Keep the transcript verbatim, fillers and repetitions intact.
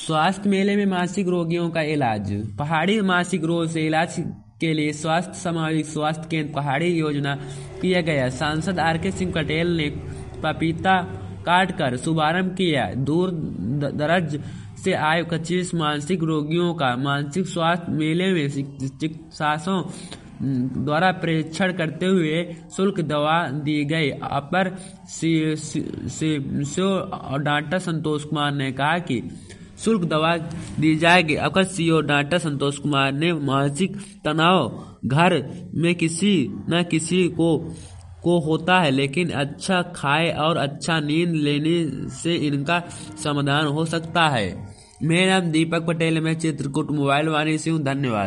स्वास्थ्य मेले में मानसिक रोगियों का इलाज। पहाड़ी मानसिक रोग से इलाज के लिए स्वास्थ्य सामाजिक स्वास्थ्य केंद्र पहाड़ी योजना किया गया। सांसद आर के सिंह पटेल ने पपीता काट कर शुभारंभ किया। दूर दराज से आए पच्चीस मानसिक रोगियों का मानसिक स्वास्थ्य मेले में चिकित्सकों द्वारा परीक्षण करते हुए शुल्क दवा दी गई। अपर सीओ डॉक्टर संतोष कुमार ने कहा कि शुल्क दवा दी जाएगी। अपर सीओ डॉक्टर संतोष कुमार ने मानसिक तनाव घर में किसी न किसी को को होता है, लेकिन अच्छा खाए और अच्छा नींद लेने से इनका समाधान हो सकता है। मेरा नाम दीपक पटेल, मैं चित्रकूट मोबाइल वाणी से हूँ। धन्यवाद।